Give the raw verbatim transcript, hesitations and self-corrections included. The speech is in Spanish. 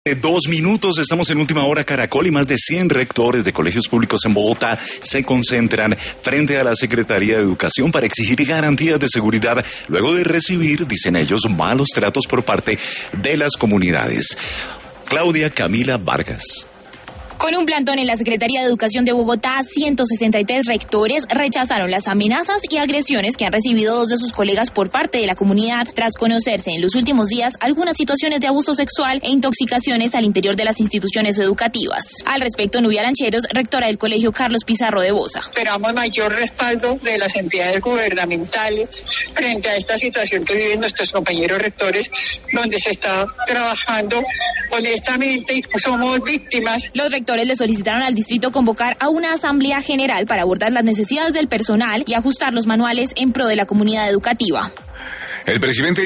Dos minutos, estamos en Última Hora Caracol y más de cien rectores de colegios públicos en Bogotá se concentran frente a la Secretaría de Educación para exigir garantías de seguridad luego de recibir, dicen ellos, malos tratos por parte de las comunidades. Claudia Camila Vargas. Con un plantón en la Secretaría de Educación de Bogotá, ciento sesenta y tres rectores rechazaron las amenazas y agresiones que han recibido dos de sus colegas por parte de la comunidad, tras conocerse en los últimos días algunas situaciones de abuso sexual e intoxicaciones al interior de las instituciones educativas. Al respecto, Nubia Lancheros, rectora del Colegio Carlos Pizarro de Bosa. Esperamos mayor respaldo de las entidades gubernamentales frente a esta situación que viven nuestros compañeros rectores, donde se está trabajando honestamente y somos víctimas. Los rectores le solicitaron al distrito convocar a una asamblea general para abordar las necesidades del personal y ajustar los manuales en pro de la comunidad educativa. El presidente